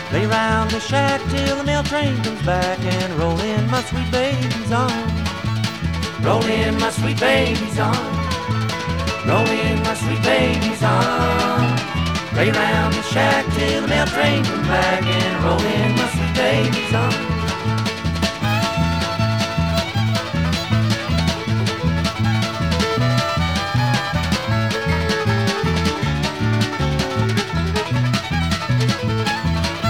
Lay round the shack till the mail train comes back and roll in my sweet baby's arms. Roll in my sweet baby's arms. Roll in my sweet baby's arms. Lay round the shack till the mail train comes back